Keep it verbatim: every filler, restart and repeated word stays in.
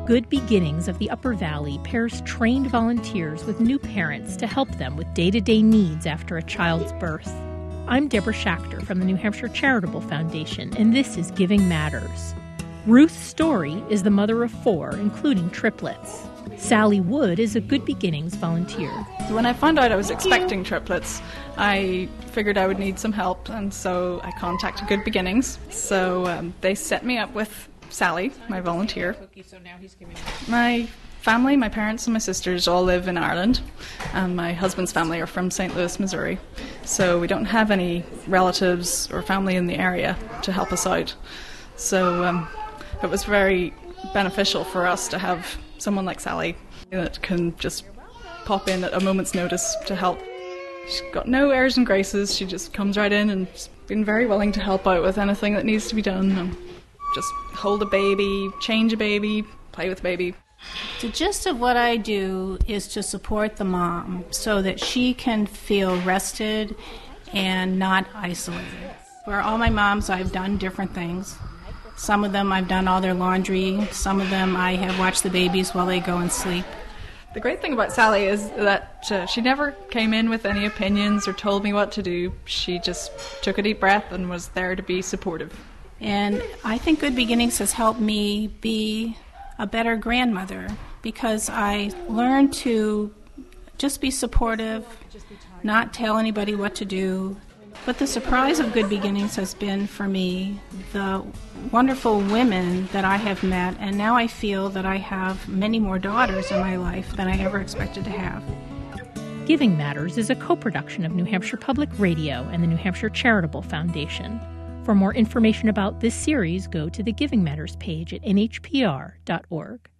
Good Beginnings of the Upper Valley pairs trained volunteers with new parents to help them with day-to-day needs after a child's birth. I'm Deborah Schachter from the New Hampshire Charitable Foundation, and this is Giving Matters. Ruth Story is the mother of four, including triplets. Sally Wood is a Good Beginnings volunteer. When I found out I was expecting triplets, I figured I would need some help, and so I contacted Good Beginnings. So um, they set me up with Sally, my volunteer. My family, my parents and my sisters all live in Ireland, and my husband's family are from Saint Louis, Missouri. So we don't have any relatives or family in the area to help us out. So um, it was very beneficial for us to have someone like Sally that can just pop in at a moment's notice to help. She's got no airs and graces. She just comes right in and has been very willing to help out with anything that needs to be done. And just hold a baby, change a baby, play with a baby. The gist of what I do is to support the mom so that she can feel rested and not isolated. For all my moms, I've done different things. Some of them I've done all their laundry. Some of them I have watched the babies while they go and sleep. The great thing about Sally is that uh, she never came in with any opinions or told me what to do. She just took a deep breath and was there to be supportive. And I think Good Beginnings has helped me be a better grandmother because I learned to just be supportive, not tell anybody what to do. But the surprise of Good Beginnings has been, for me, the wonderful women that I have met, and now I feel that I have many more daughters in my life than I ever expected to have. Giving Matters is a co-production of New Hampshire Public Radio and the New Hampshire Charitable Foundation. For more information about this series, go to the Giving Matters page at N H P R dot org.